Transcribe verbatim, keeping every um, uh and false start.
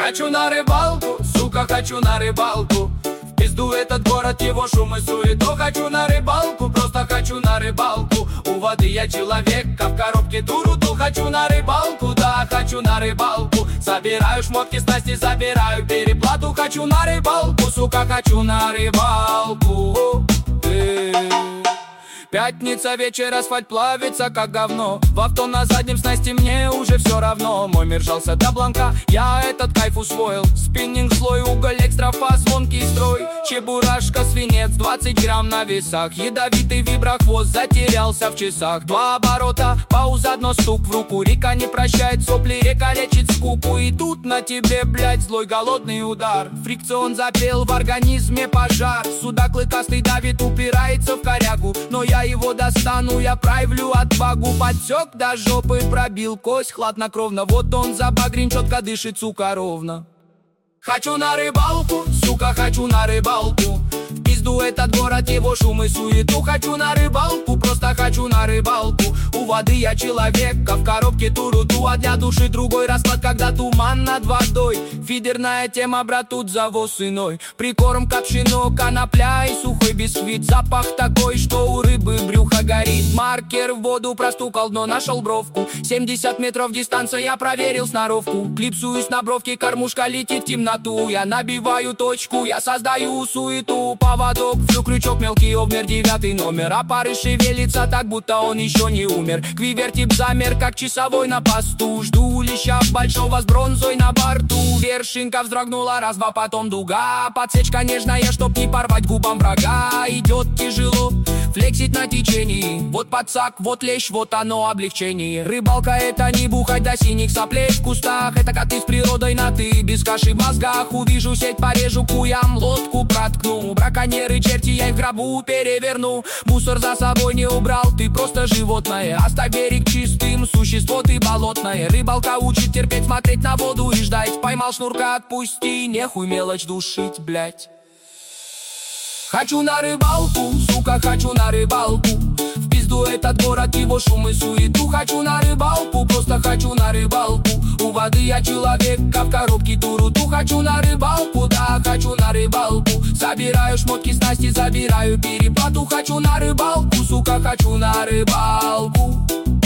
Хочу на рыбалку, сука, хочу на рыбалку. В пизду этот город, его шум и суету. Хочу на рыбалку, просто хочу на рыбалку. У воды я человек, а в коробке туруту. Хочу на рыбалку, да, хочу на рыбалку. Собираю шмотки, снасти, забираю переплату. Хочу на рыбалку, сука, хочу на рыбалку. Пятница, вечер, асфальт плавится как говно. В авто на заднем снасти мне уже все равно. Мой мир жался до бланка, я этот кайф усвоил. Спиннинг, слой, уголь, экстрафаз, звонкий строй. Чебурашка, свинец, двадцать грамм на весах. Ядовитый виброхвост затерялся в часах. Два оборота, пауза, одно стук в руку. Река не прощает сопли, река лечит скуку. И тут на тебе, блядь, злой голодный удар. Фрикцион запел, в организме пожар. Судак клыкастый давит, упирается в корягу. Но я его достану, я проявлю отвагу. Подсек до жопы, пробил кость хладнокровно. Вот он забагрин, четко дышит, сука, ровно. Хочу на рыбалку, сука, хочу на рыбалку. В пизду этот город, его шум и суету. Хочу на рыбалку, просто хочу на рыбалку. У воды я человек, а в коробке туруту. А для души другой расклад, когда туман над водой. Фидерная тема, брат, тут завоз иной. Прикорм капшино, конопля и сухой бисквит. Запах такой, что у рыбы брюхо горит. Маркер в воду простукал, но нашел бровку. семьдесят метров дистанция, я проверил сноровку. Клипсуюсь на бровке, кормушка летит в темноту. Я набиваю точку, я создаю суету. Поводок, всю крючок, мелкий обмер, девятый номер. А пары шевелится так, будто он еще не умер. Квивертип замер, как часовой на посту. Жду леща большого с бронзой на борту. Вершинка вздрогнула, раз-два, потом дуга. Подсечка нежная, чтоб не порвать губам врага. Идет тяжело, флексит на течении. Вот подсак, вот лещ, вот оно облегчение. Рыбалка — это не бухать до синих соплей в кустах. Это коты с природой на ты, без каши в мозгах. Увижу сеть, порежу куям, лодку проткну. Браконьеры, черти, я их в гробу переверну. Мусор за собой не убрал, ты просто животное. Оставь берег чистым, существо ты болотное. Рыбалка учит терпеть, смотреть на воду и ждать. Поймал шнурка, отпусти, нехуй мелочь душить, блять. Хочу на рыбалку, сука, хочу на рыбалку. В пизду этот город, его шум и суету. Хочу на рыбалку, просто хочу на рыбалку. У воды я человек, а в коробке туруту. Хочу на рыбалку, да, хочу на рыбалку. Собираю шмотки, снасти, забираю переплату. Хочу на рыбалку, сука, хочу на рыбалку.